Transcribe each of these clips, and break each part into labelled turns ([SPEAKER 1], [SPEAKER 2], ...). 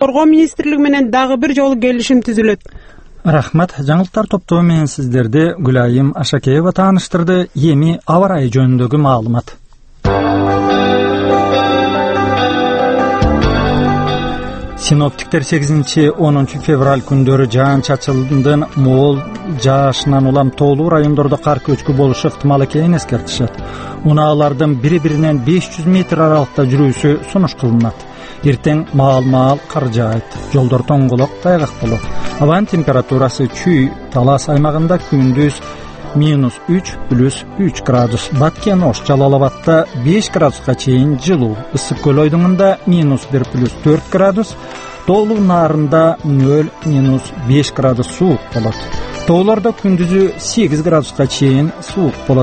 [SPEAKER 1] коргоо министрлиги менен дагы бир жолу келишим түзүлөт.
[SPEAKER 2] Рахмат. Жаңылыктар топтоо менен сиздерди Гүлайым Ашакеева тааныштырды. Эми аба ырайы жөнүндөгү маалымат. Синоптиктер 8-10 февраль күндөрү жаан-чачылдын мол жаашынан улам тоолуу райондордо кар көчкү болушу ыктымал экенин эскертишет. Унаалардын бири-биринен 500 метр аралыкта жүрүүсү сунуш кылынат. Эртең маал-маал кар жаайт. Жолдор тоңголок, тайгак болот. Абанын температурасы Чүй, Талас аймагында күндүз -3+3 градус. Баткен, Ош, Жалал Абадта 5 градуска чейин жылуу. Ысык көл ойдуңунда -1+4 градус. Тоолуу Нарында 0-5 градус суук болот. Тоолордо күндүзү 8 градуска чейин суук болот.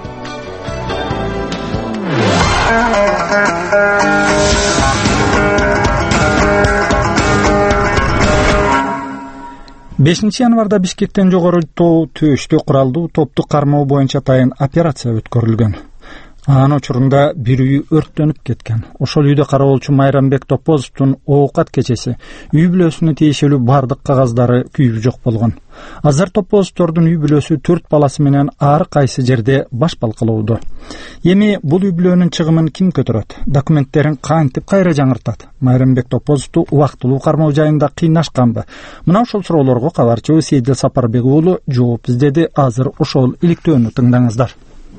[SPEAKER 2] Январда Бишкектен жогору тоо төштө куралдуу топту кармоо боюнча атайын операция өткөрүлгөн. Анын учурунда бир үй өрттөнүп кеткен. Ошол үйдө кароолчу Майрамбек Топозовдун оокат кечеси үй бүлөсүнө тиешелүү бардык кагаздары күйүп жок болгон. Азыр Топозовдордун үй бүлөсү 4 баласы менен ар кайсы жерде баш балкалоодо. Эми бул үй бүлөнүн чыгымын ким көтөрөт? Документтерин кантип кайра жаңыртат? Майрамбек Топозовду убактылуу кармоо жайында кыйнашканбы? Мына ошол суроолорго кабарчыбыз Сейдил Сапарбек уулу жооп издеди. Азыр ошол иликтөөнү тыңдаңыздар.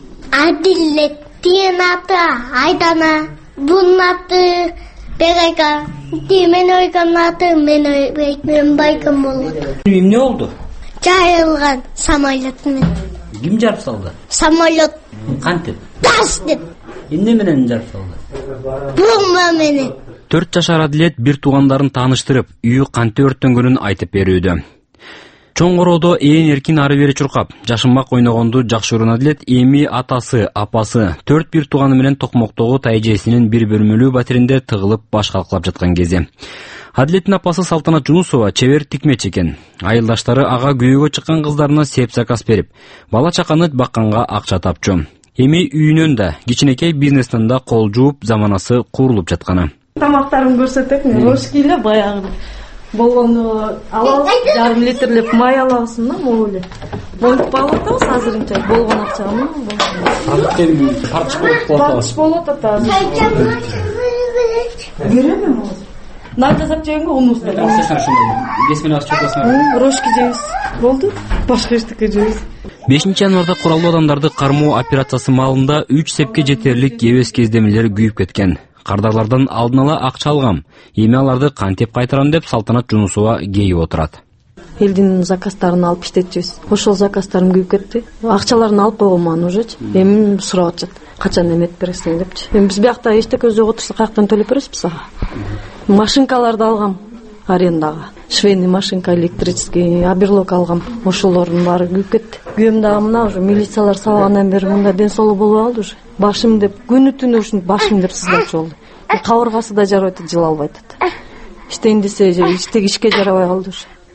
[SPEAKER 3] Тиен аты Айдана, bunun аты Берека, мен ойган аты мен байкам болду.
[SPEAKER 4] Эмне болду?
[SPEAKER 3] Жайылган самолет менен.
[SPEAKER 4] Ким жарып салды?
[SPEAKER 3] Самолет.
[SPEAKER 4] Кантип?
[SPEAKER 3] Тас деп.
[SPEAKER 4] Эмне менен жарып салды?
[SPEAKER 3] Бомба менен.
[SPEAKER 5] 4 жашар Адилет бир туугандарын тааныштырып, үйү кантип өрттөнгөнүн айтып берүүдө. Чоң короодо ээн эркин ары бери чуркап, жашынмак ойногонду жакшы көргөн Адилет эми атасы, апасы, 4 бир тууганы менен Токмоктогу тайжесинин бир бөлмөлүү батиринде тыгылып баш калкалап жаткан кези. Адилеттин апасы Салтанат Жунусова чебер тикмечи экен. Айылдаштары ага күйөөгө чыккан кыздарына сеп заказ берип, бала чаканы бакканга акча тапчу. Эми үйүнөн да, кичинекей бизнестен да кол жууп, заманасы курулуп жатканы.
[SPEAKER 6] Тамактарын көрсөтөк, рошкиле баягы болгону алабыз, жарым литрлеп май алабыз да, могу эле. Монтуп алып атабыз азырынча болгон акчага менен. Тартыш болот атабыз. Берем азыр. Надо жасап жегенге унусту. Рошки жейбиз. Болду. Башка эчтеке жейбиз.
[SPEAKER 5] 5-январда куралдуу адамдарды кармоо операциясы маалында 3 сепке жетерлик эбес кездемелер күйүп кеткен. Кардарлардан алдын ала акча алгам. Эми аларды кантип кайтарам деп Салтанат Жунусова кейип отурат.
[SPEAKER 6] Элдин заказдарын алып иштетчүбүз. Ошол заказдарым күйүп кетти. Акчаларын алып койгонмун уже. Эми сурап атышат. Качан эметип бересиң депчи. Эми биз биякта эчтеке өзү отурса каяктан төлөп бересиз ага? Машинкаларды алгам арендага. Швейный машинка, электрический, аберлок алгам. Ошолордун баары күйүп кетти. Күйөөм дагы мына уже милициялар салгандан бери мында ден соолугу болбой калды уже. Башым деп күнү түнү ушинтип башым деп сыздачу болду. Кабыргасы да жарабай атат, жыла албай атат. Иштейин десе иштеги ишке жарабай калды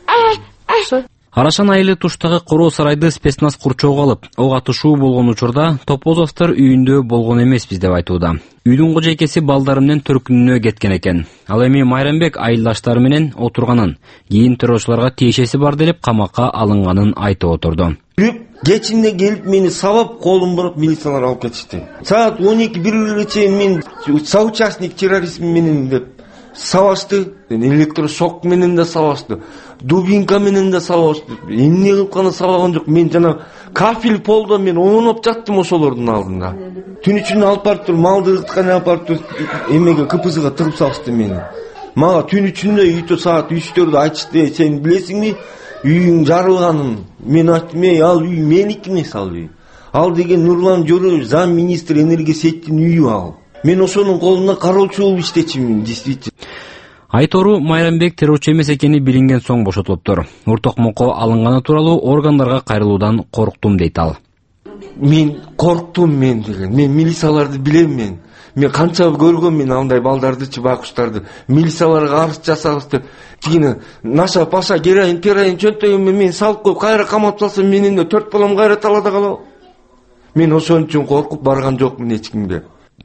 [SPEAKER 6] уже.
[SPEAKER 5] Арашан айылы туштагы Короо сарайды спецназ курчоого алып, ок атышуу болгон учурда Топозовдор үйүндө болгон эмеспиз деп айтууда. Үйдүн кожойкеси балдары менен төркүнүнө кеткен экен. Ал эми Майрамбек айылдаштары менен отурганын, кийин террорчуларга тиешеси бар деп камакка алынганын айтып отурду.
[SPEAKER 7] Кечинде келип мени сабап колум буруп милициялар алып кетишти. Саат 12-1 чейин мен соучастник терроризм менен деп сабашты. Электрошок менен да сабашты. Дубинка менен да сабашты. Эмне кылып гана сабаган жок. Мен жана кафель полдо мен оңоноп жаттым ошолордун алдында. Түн үчүн алып барып туруп малды ыртканы алып барып туруп эмеге КПЗга тыгып салышты мени. Мага түн үчүндө үйдө саат 3-4 айтышты. Сен билесиңби? Үйүң жарылганын. Мен айттым, ал үй меники эмес ал үй. Ал деген Нурлан Жорой зам министр энергия сетин үйү ал. Мен ошонун колунда кароолчу болуп иштечимин, действительно.
[SPEAKER 5] Айтору Майрамбек террорчу эмес экени билинген соң бошотулуптур. Токмокко алынганы тууралуу органдарга кайрылуудан корктум дейт ал.
[SPEAKER 7] Мен корктум деген. Мен милицияларды билем мен. Мен канча көргөм мен андай балдардычы, байкуштарды. Милицияларга арыз жасабыз деп. Тигине наша паша героин, пероин чөнтөгүмө мен салып коюп кайра камап салсам менин да 4 балам кайра талада калабы. Мен ошон үчүн коркуп барган жокмун эч кимге.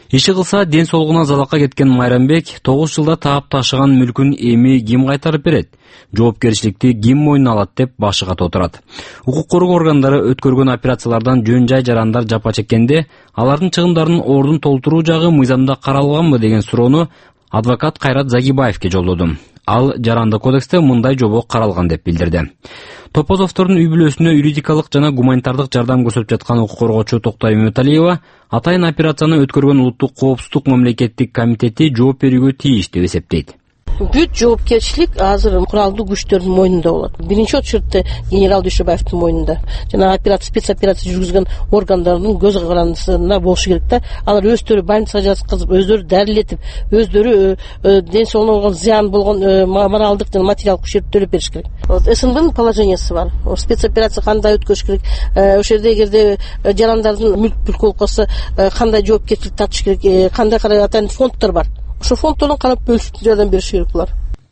[SPEAKER 5] Иши кылса ден соолугуна залалга кеткен Майрамбек 9 жылда таап ташыган мүлкүн эми ким кайтарып берет? Жоопкерчиликти ким мойнуна алат деп башы ката отурат. Укук коргоо органдары өткөргөн операциялардан жөн жай жарандар жапа чеккенде, алардын чыгымдарын ордун толтуруу жагы мыйзамда каралганбы деген суроону адвокат Кайрат Загибаевке жолдодум. Ал жарандык кодексте мындай жобо каралган деп билдирди. Топозовдордун үй бүлөсүнө юридикалык жана гуманитардык жардам көрсөтүп жаткан укук коргоочу Токтой Мөталиева атайын операцияны өткөргөн Улуттук коопсуздук мамлекеттик комитети жооп берүүгө тийиш деп эсептейт.
[SPEAKER 8] Бүт жоопкерчилик азыр куралдуу күчтөрдүн мойнунда болот. Биринчи очередте генерал Дүйшөбаевдин мойнунда. Жана спецоперация жүргүзгөн органдардын көз карандысында болушу керек да. Алар өздөрү больницага жаткызып, өздөрү дарилетип, өздөрү ден соолугуна зыян болгон моралдык жана материалдык күчтөрдү төлөп бериш керек. СНБнын положениясы бар. Спецоперация кандай өткөрүш керек? Ошол жерде эгерде жарандардын мүлк болуп калса кандай жоопкерчилик тартыш керек? Кандай атайын фонддор бар. Ошо фонддордон карап бөлүшүп жардам бериш керек булар.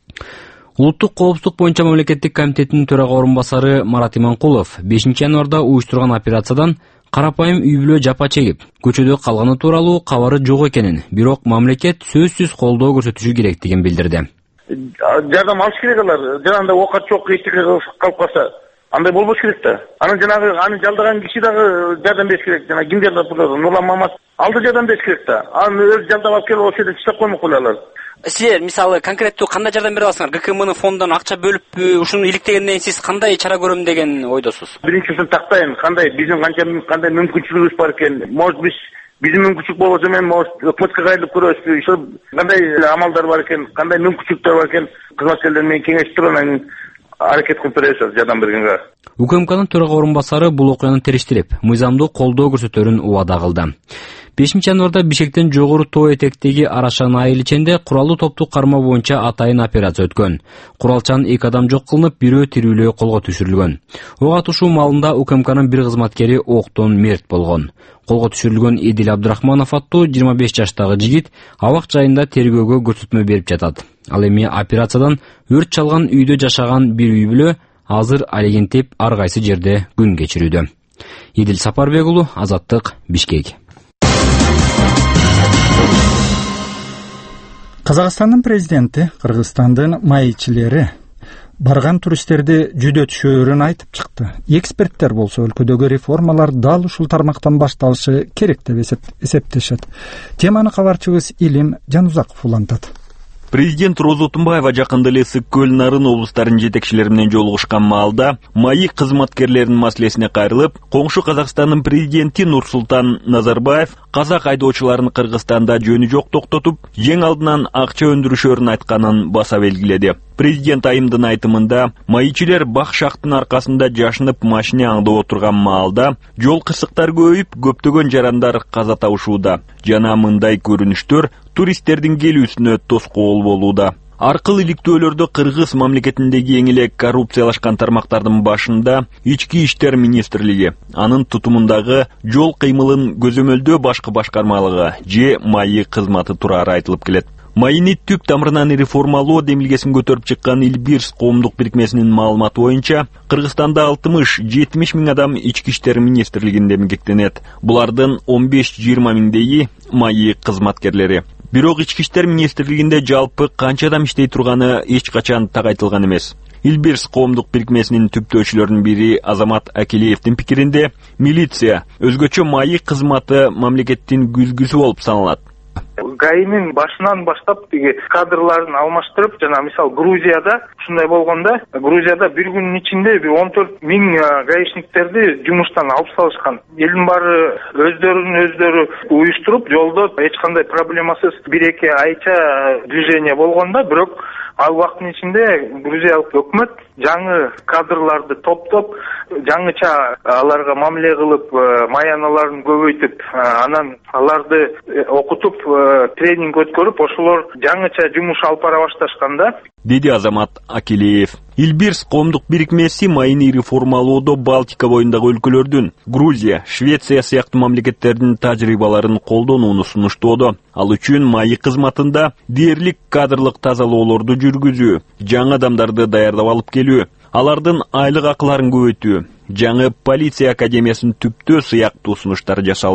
[SPEAKER 5] Улуттук коопсуздук боюнча мамлекеттик комитеттин төрага орун басары Марат Иманкулов 5 январда уюштурган операциядан карапайым үй бүлө жапа чегип, көчөдө калганы тууралуу кабары жок экенин, бирок мамлекет сөзсүз колдоо көрсөтүшү керектигин билдирди.
[SPEAKER 9] Жардам алыш керек алар. Жанагы оокат жок, эчтеке калып калса, андай болбош керек да. Анан жанагы аны жалдаган киши дагы жардам бериш керек. Жана ким жардам берет? Нурлан Мамат алды жардам бериш керек да. Аны өз жалдап алып келип ошол жерде чыгып коймок кылалар.
[SPEAKER 5] Силер мисалы конкреттүү кандай жардам бере аласыңар? ГКМнын фондунан акча бөлүппү? Ушуну иликтегенден сиз кандай чара көрөм деген ойдосуз?
[SPEAKER 9] Биринчисин тактайын, кандай биздин кандай мүмкүнчүлүгүбүз бар экен. Может биздин мүмкүнчүлүк болбосо мен өкмөткө кайрылып көрөбүзбү? Ошо кандай амалдар бар экен, кандай мүмкүнчүлүктөр бар экен? Кызматкерлер менен кеңешип туруп анан аракет кылып беребиз жардам бергенге.
[SPEAKER 5] УКМКнын төрага орун басары бул окуяны териштирип, мыйзамдуу колдоо көрсөтөрүн убада кылды. 5 январда Бишкектен жогору тоо этектеги Арашан-Айыл ичинде куралдуу топтук карма боюнча атайын операция өткөн. Куралчан 2 адам жок кылынып, бирөө тирүүлөө колго түшүрүлгөн. Ок атышуу маалында УКМКнын бир кызматкери октон мерт болгон. Колго түшүрүлгөн Эдил Абдрахманов аттуу 25 жаштагы жигит абак жайында тергөөгө көрсөтмө берип жатат. Ал эми операциядан өрт чалган үйдө жашаган бир үй бүлө азыр алегинтип ар кайсы жерде күн кечирүүдө. Эдил Сапарбек уулу, Азаттык, Бишкек.
[SPEAKER 2] Казакстандын президенти Кыргызстандын майчилери барган туристтерди жүдөтүшөөрүн айтып чыкты. Эксперттер болсо өлкөдөгү реформалар дал ушул тармактан башталышы керек деп эсептешет. Теманы кабарчыбыз Илим Жанузаков улантат.
[SPEAKER 10] Президент Роза Тумбаева жакында эле Ысык-Көл, Нарын облустарынын жетекчилери менен жолугушкан маалда майык кызматкерлеринин маселесине кайрылып, коңшу Казакстандын президенти Нурсултан Назарбаев казак айдоочуларын Кыргызстанда жөнү жок токтотуп, ең алдынан акча өндүрүшөрүн айтканын баса белгиледи. Президент айымдын айтымында, майчилер бак шактын аркасында жашынып машине аңдып отурган маалда жол кырсыктары көбөйүп, көптөгөн жарандар каза табышууда. Жана мындай көрүнүштөр туристтердин келүүсүнө тоскоол болууда. Аркыл иликтөөлөрдө Кыргыз мамлекетиндеги эң эле коррупциялашкан тармактардын башында Ички иштер министрлиги, анын тутумундагы жол кыймылын көзөмөлдөө башкы башкармалыгы же майы кызматы турары айтылып келет. Майыны түп тамырынан реформалоо демилгесин көтөрүп чыккан Илбирс коомдук бирикмесинин маалыматы боюнча, Кыргызстанда 60-70 миң адам ички иштер министрлигинде эмгектенет. Булардын 15-20 миңдеги майы кызматкерлери. Бирок ички иштер министрлигинде жалпы канча адам иштей турганы эч качан так айтылган эмес. Илбирс коомдук бирикмесинин түптөөчүлөрүнүн бири Азамат Акилиевдин пикиринде, милиция өзгөчө майы кызматы мамлекеттин күзгүсү болуп саналат.
[SPEAKER 11] ГАИнин башынан баштап кадрларын алмаштырып, жана мисал Грузияда ушундай болгондо, Грузияда бир күнүн ичинде 14 миң гаишниктерди жумуштан алып салышкан. Элдин баары өздөрү уюштуруп, жолдо эч кандай проблемасыз 1-2 айча движение болгондо, бирок ал убакыттын ичинде Грузиялык өкмөт жаңы кадрларды топтоп, жаңыча аларга мамиле кылып, маяналарын көбөйтүп, анан аларды окутуп, тренинг өткөрүп, ошолор жаңыча жумуш алып бара башташканда,
[SPEAKER 10] деди Азамат Акилиев. Илбирс коомдук бирикмеси майыны реформалоодо Балтика боюндагы өлкөлөрдүн, Грузия, Швеция сыяктуу мамлекеттердин тажрыйбаларын колдонууну сунуштоодо. Ал үчүн майы кызматында дээрлик кадрлык тазалоолорду жүргүзүү, жаңы адамдарды даярдап алып келүү, алардын айлык акыларын көбөйтүү, жаңы полиция академиясын түптөө сыяктуу сунуштар жасалды.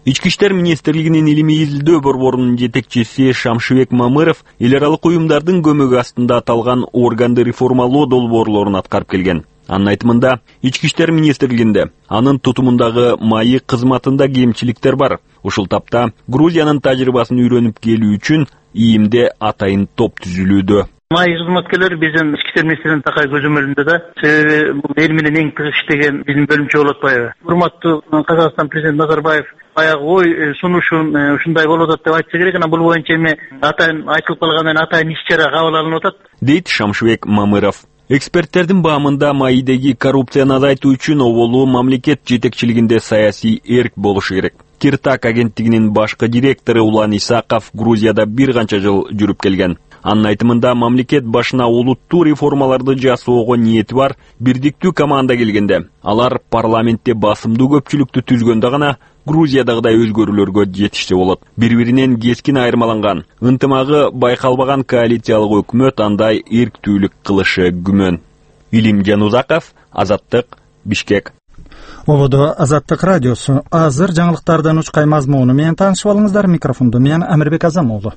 [SPEAKER 10] Ички иштер министрлигинин илимий изилдөө борборунун жетекчиси Шамшыбек Мамыров эл аралык уюмдардын көмөгү астында аталган органды реформалоо долбоорлорун аткарып келген. Анын айтымында, ички иштер министрлигинде анын тутумундагы майы кызматында кемчиликтер бар. Ушул тапта Грузиянын тажрыйбасын үйрөнүп келүү үчүн ИИМде атайын топ түзүлүүдө.
[SPEAKER 12] Май кызматкерлер биздин ички иштер министрлигинин такай көзөмөлүндө да, себеби бул эл менен эң тыгыз иштеген биздин бөлүмчө болуп атпайбы. Урматтуу Казакстан президенти Назарбаев баягы ой сунушун ушундай болуп атат деп айтса керек, анан бул боюнча эми атайын айтылып калгандан атайын иш-чара кабыл алынып атат,
[SPEAKER 10] дейт Шамшыбек Мамыров. Эксперттердин баамында майдеги коррупцияны азайтуу үчүн оболу мамлекет жетекчилигинде саясий эрк болушу керек. Киртак агенттигинин башкы директору Улан Исаков Грузияда бир канча жыл жүрүп келген. Анын айтымында мамлекет башына улуттуу реформаларды жасоого ниети бар бирдиктүү команда келгенде, алар парламентте басымдуу көпчүлүктү түзгөндө гана Грузиядагыдай өзгөрүүлөргө жетишсе болот. Бири-биринен кескин айырмаланган, ынтымагы байкалбаган коалициялык өкмөт андай эрктүүлүк кылышы күмөн. Илим Жанузаков, Азаттык, Бишкек.
[SPEAKER 2] Ободо Азаттык радиосу. Азыр жаңылыктардан учкай мазмуну менен таанышып алыңыздар. Микрофондо мен Амирбек Азамоğlu.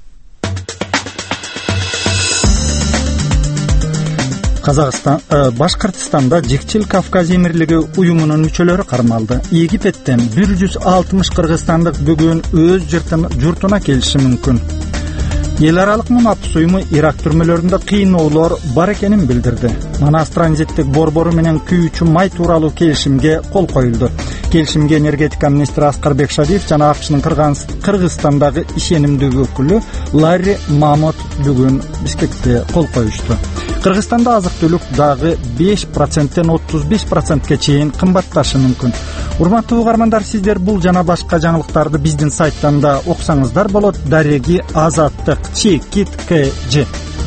[SPEAKER 2] Башкортостанда Жекчил Кавказ Эмирлиги уюмунун мүчөлөрү кармалды. Египеттен 160 кыргызстандык бүгүн өз журтуна келиши мүмкүн. Эл аралык мунапыс уюму Ирак түрмөлөрүндө кыйноолор бар экенин билдирди. Манас транзиттик борбору менен күйүүчү май тууралуу келишимге кол коюлду. Келишимге энергетика министри Аскарбек Шадиев жана АКШнын Кыргызстандагы ишенимдүү өкүлү Ларри Мамот бүгүн Бишкекте кол коюшту. Кыргызстанда азык-түлүк дагы 5%тен 35%ке чейин кымбатташы мүмкүн. Урматтуу угармандар, сиздер бул жана башка жаңылыктарды биздин сайттан да окусаңыздар болот. Дареги Азаттык @kj.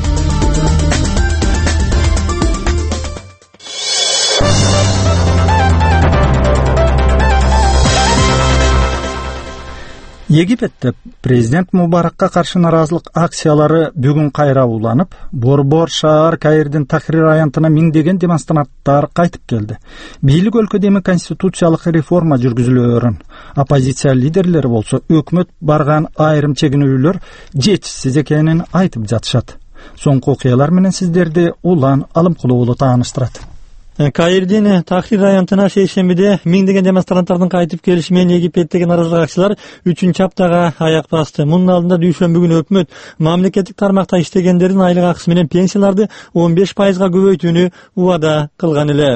[SPEAKER 2] Египетте президент Мубаракка каршы наразылык акциялары бүгүн кайра уланып, борбор шаар Каирдин Тахрир аянтына миңдеген демонстранттар кайтып келди. Бийлик өлкөдө эми конституциялык реформа жүргүзүлөөрүн, оппозиция лидерлери болсо өкмөт барган айрым чегинүүлөр жетишсиз экенин айтып жатышат. Соңку окуялар менен сиздерди Улан Алымкулуу тааныштырат.
[SPEAKER 13] Каирдин Тахрир аянтына шейшембиде миңдеген демонстранттардын кайтып келиши менен Египеттеги наразылык акциялар 3-чү аптага аяк басты. Мунун алдында дүйшөмбү күнү өкмөт мамлекеттик тармакта иштегендердин айлык акысы менен пенсияларды 15%га көбөйтүүнү убада кылган эле.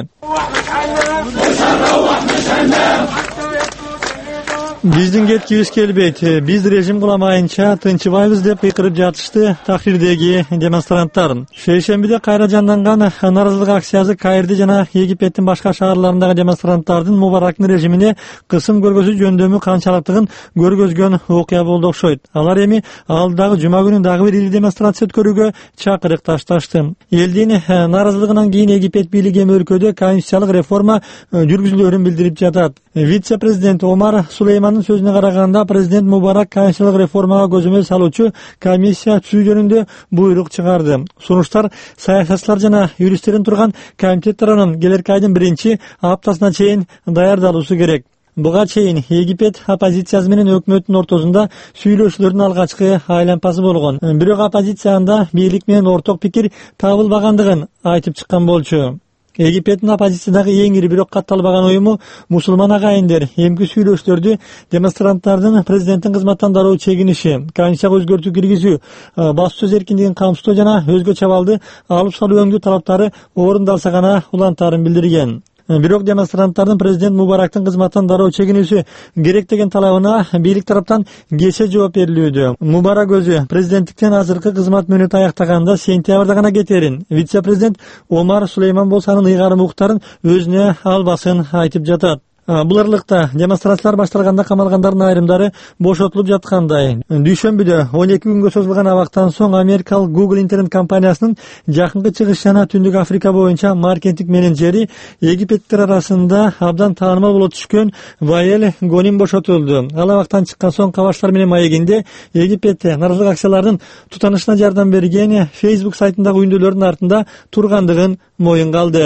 [SPEAKER 13] Биздин кеткибиз келбейт. Биз режим куламайынча тынчыбайбыз деп кыйкырып жатышты Тахрирдеги демонстранттар. Шейшембиде кайра жанданган наразылык акциясы Каирде жана Египеттин башка шаарларындагы демонстранттардын Мубарактын режимине кысым көргөзүү жөндөмү канчалыктыгын көргөзгөн окуя болду окшойт. Алар эми алдагы жума күнү дагы бир ири демонстрация өткөрүүгө чакырык ташташты. Элдин наразылыгынан кийин Египет бийлиги эми өлкөдө конституциялык реформа жүргүзүлөөрүн билдирип жатат. Вице-президент Омар Сулеймандын сөзүнө караганда, президент Мубарак конституциялык реформага көзөмөл салуучу комиссия түзүү жөнүндө буйрук чыгарды. Сунуштар саясатчылар жана юристтердин турган комитет тарабынан келерки айдын 1 аптасына чейин даярдалуусу керек. Буга чейин Египет оппозициясы менен өкмөттүн ортосунда сүйлөшүүлөрдүн алгачкы айланпасы болгон. Бирок оппозициянда бийлик менен орток пикир табылбагандыгын айтып чыккан болчу. Египеттин оппозициядагы эң ири бирок катталбаган уюму мусулман агайындар эмки сүйлөшүүлөрдү демонстранттардын президенттин кызматтан дароо чегиниши, конституцияга өзгөртүү киргизүү, бас сөз эркиндигин камсыздоо жана өзгө чабалды алып салуу өңдүү талаптары орундалса гана улантаарын билдирген. Бирок демонстранттардын президент Мубарактын кызматтан дароо чегинүүсү керек деген талабына бийлик тараптан кесе жооп берилүүдө. Мубарак өзү президенттиктен азыркы кызмат мөөнөтү аяктаганда сентябрда гана кетерин. Вице-президент Омар Сулейман болсо анын ыйгарым укуктарын өзүнө албасын айтып жатат. Бул аралыкта демонстрациялар башталганда камалгандардын айрымдары бошотулуп жаткандай. Дүйшөмбүдө 12 күнгө созулган абактан соң америкалык Google интернет компаниясынын жакынкы чыгыш жана Түндүк Африка боюнча маркетинг менеджери Египеттер арасында абдан таанымал боло түшкөн Ваел Гоним бошотулду. Ал абактан чыккан соң кабаштар менен маегинде Египетте наразылык акциялардын тутанышына жардам берген Facebook сайтындагы үндөлөрдүн артында тургандыгын моюнга алды.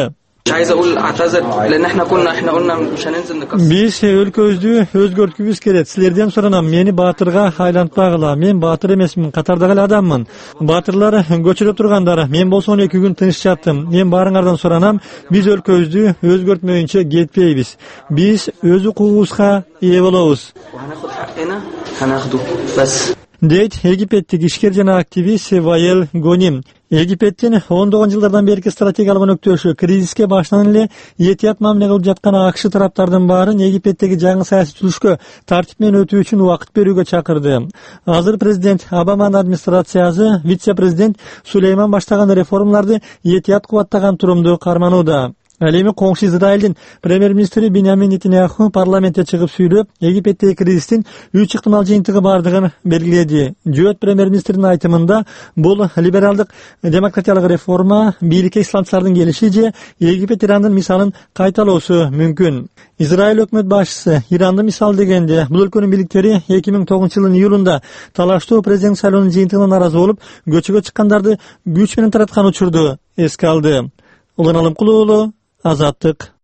[SPEAKER 13] Биз өлкөбүздү өзгөрткүбүз керек. Силерден суранам, мени баатырга айлантпагыла. Мен баатыр эмесмин, катардагы эле адаммын. Баатырлар көчөдө тургандар. Мен болсо 12 күн тыныч жаттым. Мен баарыңардан суранам, биз өлкөбүздү өзгөртмөйүнчө кетпейбиз. Биз өз укугубузга ээ болобуз. Дейт Египеттик ишкер жана активист Ваел Гоним. Египеттин 19-жылдардан берки стратегиялык өнөктөшү кризиске башынан эле этият мамиле кылып жаткан АКШ тараптардын баарын Египеттеги жаңы саясий түзүшкө тартип менен өтүү үчүн убакыт берүүгө чакырды. Азыр президент Обаманын администрациясы вице-президент Сулейман баштаган реформаларды этият кубаттаган турумду карманууда. Ал эми коңшу Израилдин премьер-министри Биньямин Нетаньяху парламентте чыгып сүйлөп, Египеттеги кризистин 3 ыктымал жыйынтыгы бардыгын белгиледи. Жөөт премьер-министрдин айтымында бул либералдык демократиялык реформа бийликке исламчылардын келиши же Египет Ирандын мисалын кайталоосу мүмкүн. Израиль өкмөт башчысы Ирандын мисалы дегенде, бул өлкөнүн бийликтери 2009-жылдын июлунда талаштуу президент шайлоонун жыйынтыгына наразы болуп, көчөгө чыккандарды күч менен тараткан учурду эске алды. Улан Алымкулуу уулу, Азаттык.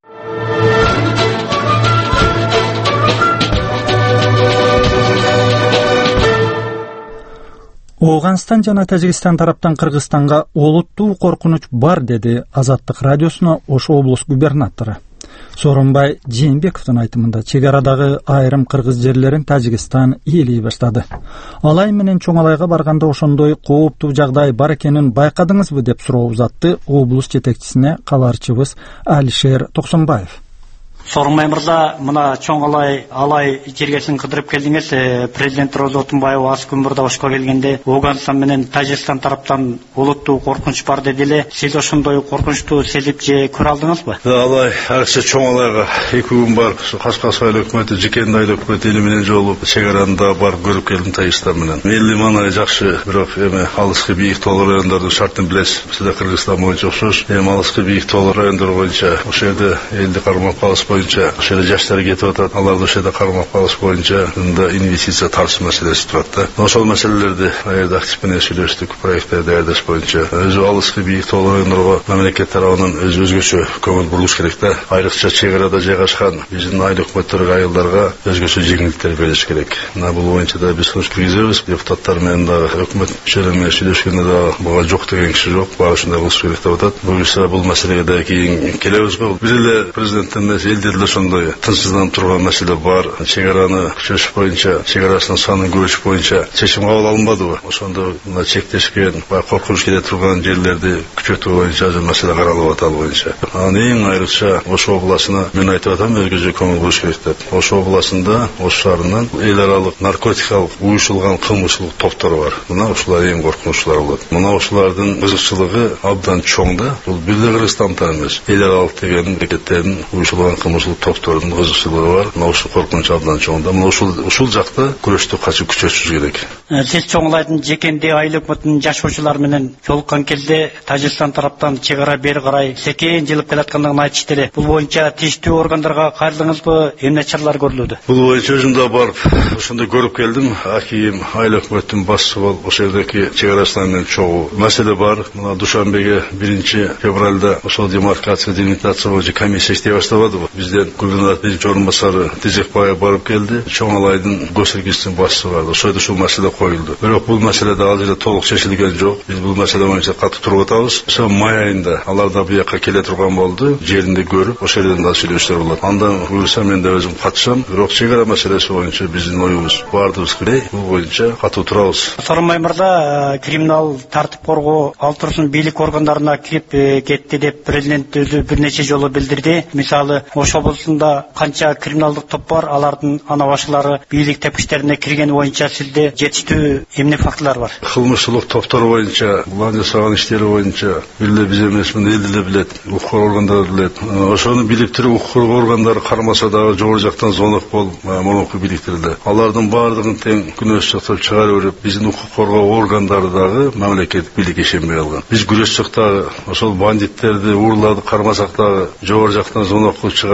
[SPEAKER 2] Ооганстан жана Тажикстан тараптан Кыргызстанга олуттуу коркунуч бар, деди Азаттык радиосуна Ош облус губернатору. Сооронбай Жээнбековдун айтымында чек арадагы айрым кыргыз жерлерин Тажикстан ээлей баштады. Алай менен Чоңалайга барганда ошондой кооптуу жагдай бар экенин байкадыңызбы деп суроо узатты облус жетекчисине кабарчыбыз Алишер Токсонбаев.
[SPEAKER 14] Сооронбай мырза, мына Чоңалай алай жергесин кыдырып келдиңиз. Президент Роза Отунбаева аз күн мурда Ошко келгенде Ооганстан менен Тажикстан тараптан олуттуу коркунуч бар деди эле. Сиз ошондой коркунучту сезип же көрө алдыңызбы?
[SPEAKER 15] Алай акча Чоңалайга 2 күн барып, Кашкасай өкмөтү, Жекендай өкмөтү менен жолугуп, чек аранда барып көрүп келдим Тажикстан менен. Милли маанай жакшы, бирок эми алыскы бийик тоолор райондордун шартын билесиз. Сизде Кыргызстан боюнча окшош. Эми алыскы бийик тоолор райондор боюнча ошол жерде элди кармап калыш боюнча ошол жаштар кетип атат. Аларды ошол жерде кармап калыш боюнча мында инвестиция тартыш маселеси турат да. Ошол маселелерди аерде актив менен сүйлөштүк, проекттер даярдаш боюнча. Өзү алыскы бийик тоолор райондорго мамлекет тарабынан өзгөчө көңүл бурулуш керек да. Айрыкча чек арада жайгашкан биздин айыл өкмөттөргө, айылдарга өзгөчө жеңилдиктер бериш керек. Мына бул боюнча да биз сунуш киргизебиз. Депутаттар менен дагы өкмөт мүчөлөрү менен сүйлөшкөндө да буга жок деген киши жок. Баары ушундай кылыш керек деп атат. Буюрса бул маселеге да кийин келебиз го. Бир эле президенттен эмес, элде деле ошондой тынчсызданып турган маселе бар. Чек араны күчөтүш боюнча, чек арасынын санын көбөйтүш боюнча чечим кабыл алынбадыбы? Ошондо мына чектешкен, коркунуч келе турган жерлерди күчөтүү боюнча азыр маселе каралып атат боюнча. Анан эң айрыкча Ош областына мен айтып атам, өзгөчө көңүл буруш керек деп. Ош областында, Ош шаарынан эл аралык наркотикалык уюшулган кылмышлык топтору бар. Мына ушулар эң коркунучтуулар болот. Мына ушулардын кызыкчылыгы абдан чоң да. Бул бир эле Кыргызстанда эмес, эл аралык деген мамлекеттердин уюшулган кылмышлык топторунун кызыкчылыгы бар. Мына ушул коркунуч абдан чоң да. Мына ушул жакта күрөштү качып күчөтүш керек.
[SPEAKER 14] Сиз Чоңалайдын Жекенде айыл өкмөтүнүн жашоочулары менен жолуккан кезде Тажикстан тараптан чек ара бери карай секен жылып келаткандыгын айтышты эле. Бул боюнча тийиштүү органдарга кайрылдыңызбы? Эмне чаралар көрүлүүдө?
[SPEAKER 15] Бул боюнча өзүм да барып ошондо көрүп келдим. Аким айыл өкмөтүнүн башчысы болуп ошол жердеги чек арасынан менен чогуу маселе бар. Мына Душанбеге 1-февралда ошол демаркация, делимитация боюнча комиссия иштей баштабадыбы? Бизден губернатор биринчи орун басары Тизекбаев барып келди. Чоңалайдын госрегистринин башчысы бар. Ошол жерде ушул маселе коюлду. Бирок бул маселе да азыр толук чечилген жок. Биз бул маселе боюнча катуу туруп атабыз. Ошо май айында алар да буяка келе турган болду. Жеринде көрүп, ошол жерден да сүйлөшүүлөр болот. Андан буюрса мен да өзүм катышам. Бирок чек ара маселеси боюнча биздин оюбуз баардыгыбыз кирей. Бул боюнча катуу турабыз.
[SPEAKER 14] Сооронбай мырза, криминал тартип коргоо Алтырсын бийлик органдарына кирип кетти деп президент өзү бир нече жолу билдирди. Мисалы, Ош облусунда канча криминалдык топ бар, алардын ана башчылары бийлик тепкичтерине киргени боюнча сизде жетиштүү эмне фактылар бар?
[SPEAKER 15] Кылмыштуулук топтор боюнча, буларды жасаган иштери боюнча бир эле биз эмес, муну эл деле билет, укук органдары билет. Ошону бийликтер укук органдары кармаса дагы жогору жактан звонок болуп, мурунку бийликтерде алардын баардыгын тең күнөөс чыктырып чыгарып берип, биздин укук коргоо органдары дагы мамлекеттик бийликке ишенбей калган. Биз күрөшчүк дагы ошол бандиттерди, урларды кармасак дагы жогору жактан звонок кылып чыгарып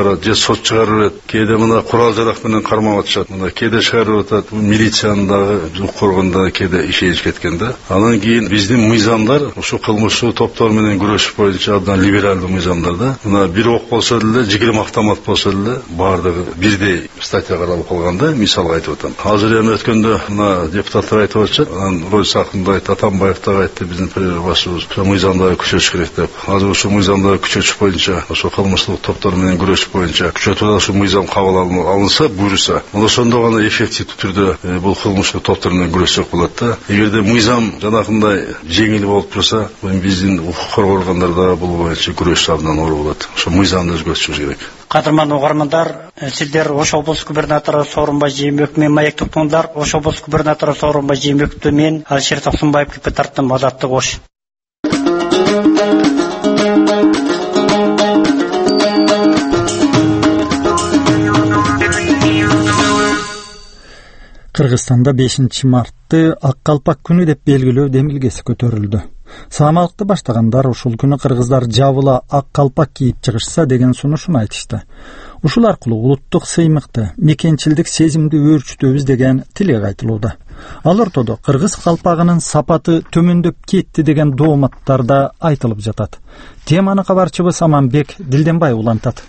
[SPEAKER 15] чыгарат, же сот чыгарып берет. Кээде мына курал жарак менен кармап атышат. Мына кээде чыгарып атат. Милициянын дагы укук коргондагы кээде ишенич кеткен да. Анан кийин биздин мыйзамдар ушу кылмыштуу топтор менен күрөшүш боюнча абдан либералдуу мыйзамдар да. Мына бир ок болсо деле, 20 автомат болсо деле баардыгы бирдей статья каралып калган да. Мисалга айтып атам. Азыр эми өткөндө мына депутаттар айтып атышат. Анан Ройс Акынбаев, Атамбаев дагы айтты, биздин премьер башчыбыз ушу мыйзамдарды күчөтүш керек деп. Азыр ушу мыйзамдарды күчөтүш боюнча, ошо кылмыштуу топтор менен күрөшүш боюнча күчөтүп ушу мыйзам кабыл алынса, буйруса, ошондо гана эффективдүү түрдө бул кылмыштуу топтор менен күрөшсөк болот да. Эгерде мыйзам жанакындай жеңил болуп турса, биздин укук коргоо органдарда бул боюнча күрөш абдан оор болот. Ошо мыйзамды өзгөртүшүбүз керек.
[SPEAKER 14] Кадырман угармандар, сиздер Ош облус губернатору Сооронбай Жээнбеков менен маек токтоңдар. Ош облус губернатору Сооронбай Жээнбеков менен Алишер Токсонбаев депутаттын Азаттык Ош.
[SPEAKER 2] Кыргызстанда 5 мартты Ак калпак күнү деп белгилөө демилгеси көтөрүлдү. Саамалыкты баштагандар ушул күнү кыргыздар жабыла ак калпак кийип чыгышса деген сунушун айтышты. Ушул аркылуу улуттук сыймыкты, мекенчилдик сезимди өөрчүтөбүз деген тилек айтылууда. Ал ортодо кыргыз калпагынын сапаты төмөндөп кетти деген дооматтар да айтылып жатат. Теманы кабарчыбыз Аманбек Дилденбаев улантат.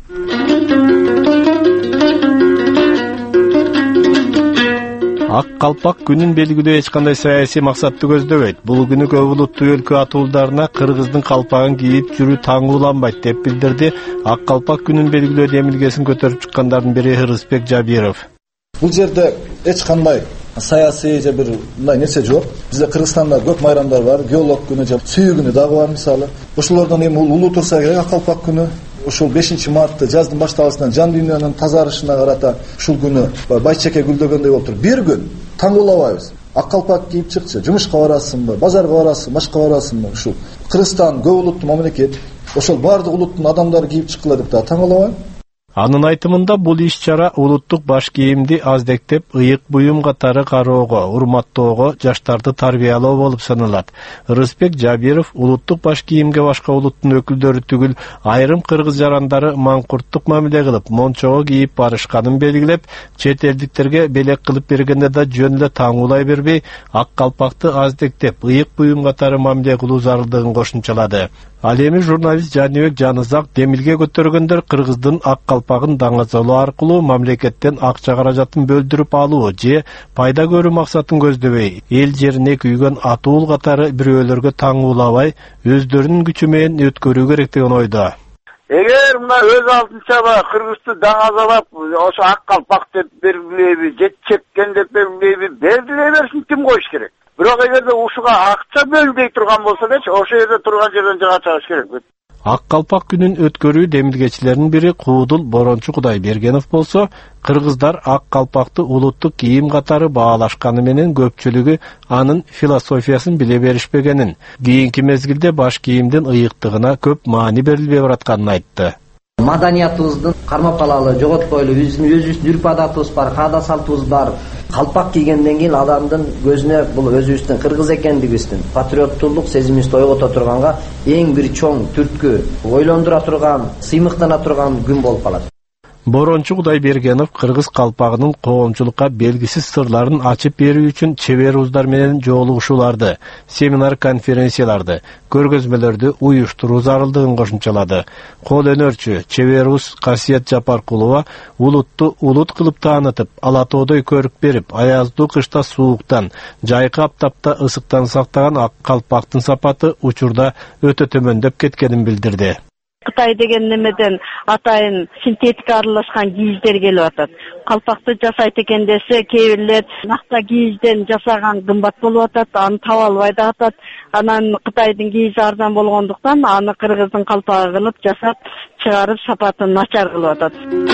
[SPEAKER 16] Ак калпак күнүн белгилөө эч кандай саясий максатты көздөбөйт. Бул күнү көп улуттуу өлкө атуулдарына кыргыздын калпагын кийип жүрүү таңууланбайт деп билдирди Ак калпак күнүн белгилөө демилгесин көтөрүп чыккандардын бири Рыспек Жабиров.
[SPEAKER 17] Бул жерде эч кандай саясий же бир мындай нерсе жок. Бизде Кыргызстанда көп майрамдар бар, геолог күнү же сүйүү күнү дагы бар мисалы. Ошолордон эми улуу турса керек Ак калпак күнү. Ушул 5 мартты жаздын башталышынан жан дүйнөнүн тазарышына карата ушул күнү байчеке гүлдөгөндөй болуп туруп бир күн таңуулабайбыз. Ак калпак кийип чыкчы, жумушка барасыңбы, базарга барасыңбы, башка барасыңбы? Ушул Кыргызстан көп улуттуу мамлекет. Ошол баардык улуттун адамдары кийип чыккыла деп таңуулабайбы?
[SPEAKER 16] Анын айтымында бул иш-чара улуттук баш кийимди аздектеп, ыйык буюм катары кароого, урматтоого, жаштарды тарбиялоо болуп саналат. Рыспек Жабиров улуттук баш кийимге башка улуттун өкүлдөрү түгүл, айрым кыргыз жарандары маңкурттук мамиле кылып, мончого кийип барышканын белгилеп, чет элдиктерге белек кылып бергенде да жөн эле таңуулай бербей, ак калпакты аздектеп, ыйык буюм катары мамиле кылуу зарылдыгын кошумчалады. Ал эми журналист Жаныбек Жанызак демилге көтөргөндөр кыргыздын ак калпагын даңазалоо аркылуу мамлекеттен акча каражатын бөлдүрүп алуу же пайда көрүү максатын көздөбөй, эл жерине күйгөн атуул катары бирөөлөргө таңуулабай, өздөрүнүн күчү менен өткөрүү керек деген ойдо.
[SPEAKER 18] Эгер мына өз алдынча кыргызды даңазалап, ошо ак калпак деп белгилейби, же чепкен деп белгилейби, белгилей берсин, ким коюш керек? Бирок эгерде ушуга акча бөлбөй турган болсо дечи, ошо жерде турган жерден жага чыгыш керек.
[SPEAKER 16] Ак калпак күнүн өткөрүү демилгечилеринин бири Куудул Борончу Кудайбергенов болсо, кыргыздар ак калпакты улуттук кийим катары баалашканы менен көпчүлүгү анын философиясын биле беришпегенин, кийинки мезгилде баш кийимдин ыйыктыгына көп маани берилбей баратканын айтты.
[SPEAKER 19] Маданиятыбыздын кармап калалы, жоготпойлу, өзүбүздүн үрп адатыбыз бар, каада салтыбыз бар. Калпак кийгенден кийин адамдын көзүнө бул өзүбүздүн кыргыз экендигибиздин, патриоттуулук сезимибизди ойгото турганга эң бир чоң түрткү, ойлондура турган, сыймыктана турган күн болуп калат.
[SPEAKER 16] Борончу Кудайбергенов кыргыз калпагынын коомчулукка белгисиз сырларын ачып берүү үчүн чебер уздар менен жолугушууларды, семинар конференцияларды, көргөзмөлөрдү уюштуруу зарылдыгын кошумчалады. Кол өнөрчү чебер уз Касиет Жапаркулова улутту улут кылып таанытып, ала тоодой көрүк берип, аяздуу кышта сууктан, жайкы аптапта ысыктан сактаган ак калпактын сапаты учурда өтө төмөндөп кеткенин билдирди.
[SPEAKER 20] Кытай деген немеден атайын синтетика аралашкан кийиздер келип атат. Калпакты жасайт экен десе, кээ бирлер накта кийизден жасаган кымбат болуп атат, аны таба албай да атат. Анан Кытайдын кийизи арзан болгондуктан аны кыргыздын калпагы кылып жасап чыгарып сапатын начар кылып атат.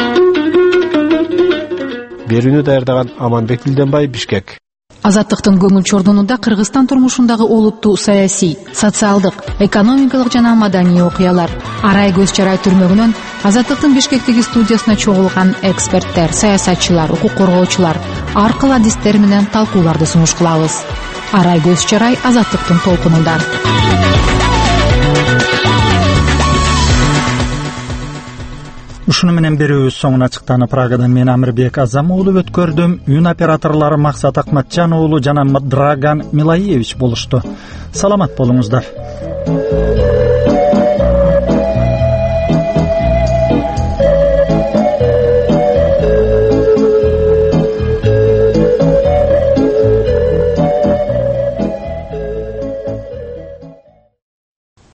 [SPEAKER 16] Берүүнү даярдаган Аманбек Дилденбаев, Бишкек.
[SPEAKER 21] Азаттыктын көңүл чордонунда Кыргызстан турмушундагы олуттуу саясий, социалдык, экономикалык жана маданий окуялар, арай көз чарай түрмөгүнөн Азаттыктын Бишкектеги студиясына чогулган эксперттер, саясатчылар, укук коргоочулар ар кыл адистер менен талкууларды сунуш кылабыз. Арай көз чарай Азаттыктын толкунунда.
[SPEAKER 2] Ушуну менен берүүбүз соңуна чыктаны. Прагадан мен Амирбек Азам уулу өткөрдүм. Үн операторлору Максат Акматжан уулу жана Драган Милаевич болушту. Саламат болуңуздар.